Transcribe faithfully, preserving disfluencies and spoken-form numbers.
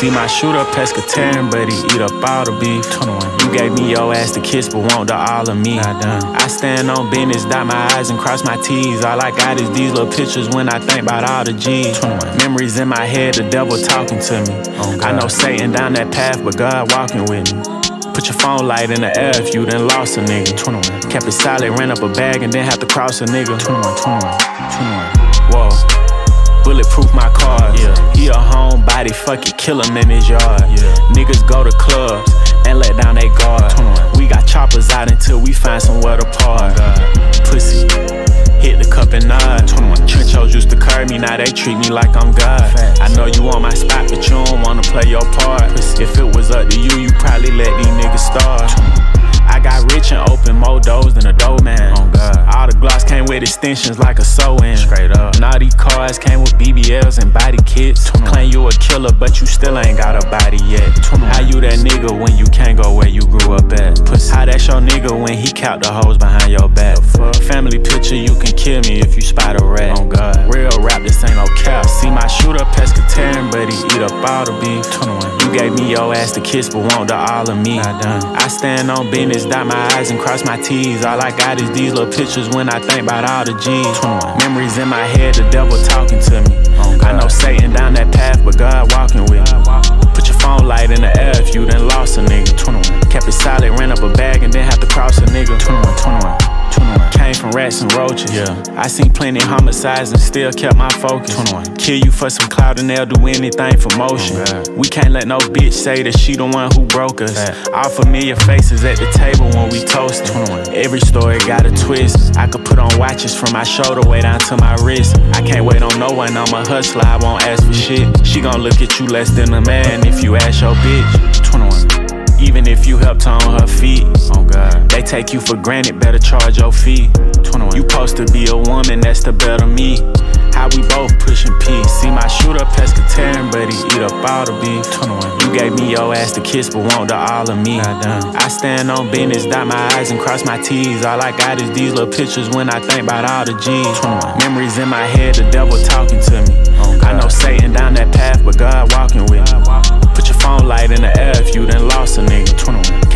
See my shooter pescatarian, but he eat up all the beef. twenty-one. You gave me your ass to kiss, but want the all of me. I stand on business, dot my I's and cross my T's. All I got is these little pictures when I think about all the G's. twenty-one. Memories in my head, the devil talking to me. Oh, I know Satan down that path, but God walking with me. Put your phone light in the air if you done lost a nigga. twenty-one. Kept it solid, ran up a bag and then have to cross a nigga. twenty-one, twenty-one, twenty-one. Whoa. Bulletproof my cars. Yeah. He a homebody, fuck it, kill him in his yard. Yeah. Niggas go to clubs and let down they guard. twenty-one. We got choppers out until we find somewhere to park. Oh, pussy, hit the cup and nod. twenty-one. Trenchos used to curb me, now they treat me like I'm God. Facts. I know you want my spot, but you don't wanna play your part. Pussy. If it was up to you, you probably let these niggas start. I got rich and open more doors than a dough man. Oh God. All the Glocks came with extensions like a sew-in. Straight up. And all these cars came with B B Ls and body kits. Claim you a killer, but you still ain't got a body yet. How you that nigga when you can't go where you grew up at? Pussy. How that's your nigga when he count the hoes behind your back? Family picture, you can kill me if you spot a rat. Oh God. Real rap, this ain't no cap. See my shooter pescatarian, but he eat up all the beef. twenty-one. You gave me your ass to kiss, but want the all of me. I stand on business, dot my I's and cross my T's. All I got is these little pictures when I think about all the G's. twenty-one. Memories in my head, the devil talking to me. Oh, I know Satan down that path, but God walking with me. Put your phone light in the air if you done lost a nigga. twenty-one. Kept it solid, ran up a bag and then have to cross a nigga. twenty-one, twenty-one, twenty-one. Came from rats and roaches. Yeah. I seen plenty homicides and still kept my focus. twenty-one. Kill you for some clout and they'll do anything for motion. Oh, we can't let no bitch say that she the one who broke us. Fact. All familiar faces at the table when we toastin'. twenty-one. Every story got a twist. I could put on watches from my shoulder way down to my wrist. I can't wait on no one, I'm a hustler, I won't ask for shit. She gon' look at you less than a man if you ask your bitch. twenty-one. Even if you helped her on her feet. Oh God. They take you for granted, better charge your fee. twenty-one. You supposed to be a woman, that's the better me. How we both pushing peace. See my shooter pescatarian, but he eat up all the beef. twenty-one. You gave me your ass to kiss, but want the all of me. I stand on business, dot my I's and cross my T's. All I got is these little pictures when I think about all the G's. twenty-one. Memories in my head, the devil talking to me. Oh, I know Satan down that path, but God walking with me. Put your phone light in the air if you done lost a nigga. twenty-one.